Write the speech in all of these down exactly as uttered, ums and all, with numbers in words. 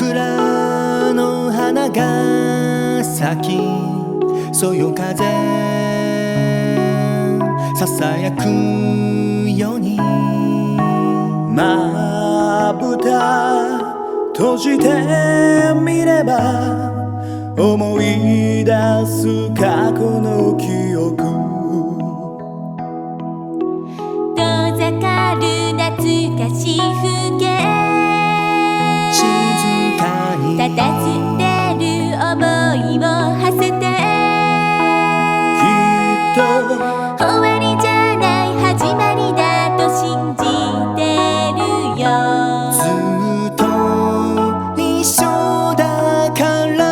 桜の花が咲きそよ風ささやくようにまぶた閉じてみれば思い出す過去の記憶遠ざかる懐かしい風景静かに佇んでる想いを馳せてきっと終わりじゃない始まりだと信じてるよずっと一緒だから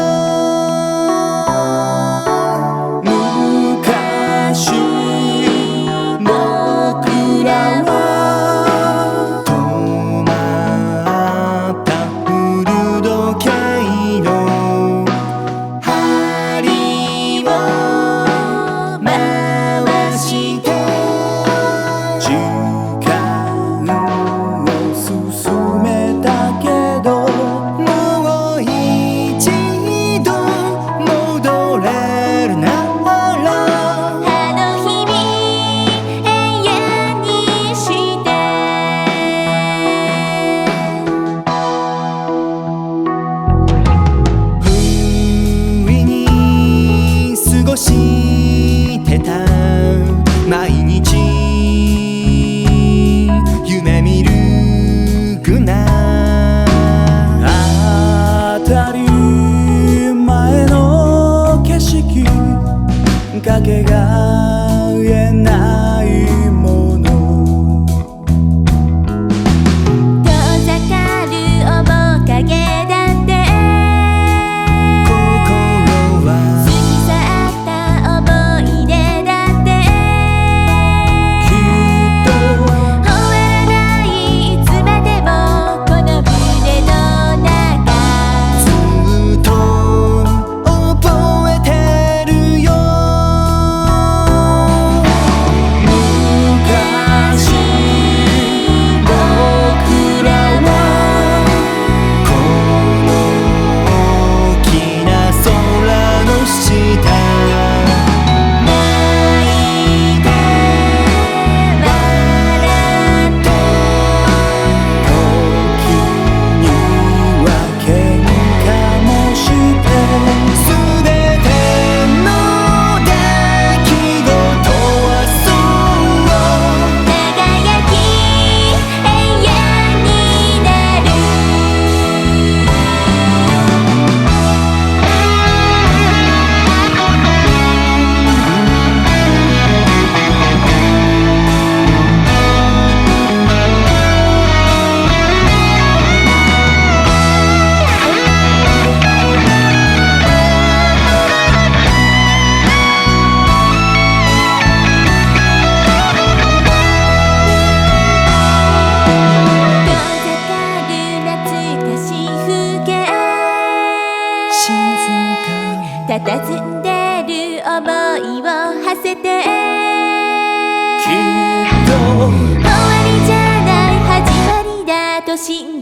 昔僕らは止まった古時計の針を回して時間を進めたけどもう一度戻れるならあの日々永遠にして不意に過ごしてた毎日夢見るくな当たり前の景色かけがえないもの遠ざかる面影だって心過はぎ去った思い出だってきっと終わらないいつまでもこの胸の中ずっと覚えてるよ昔僕らはこの大きな空の下泣いて笑って時には喧嘩もして全ての出来事はそう輝き永遠になる遠ざかる懐かしい風景静かに佇んでる想いを馳せてきっと終わりじゃない始まりだと信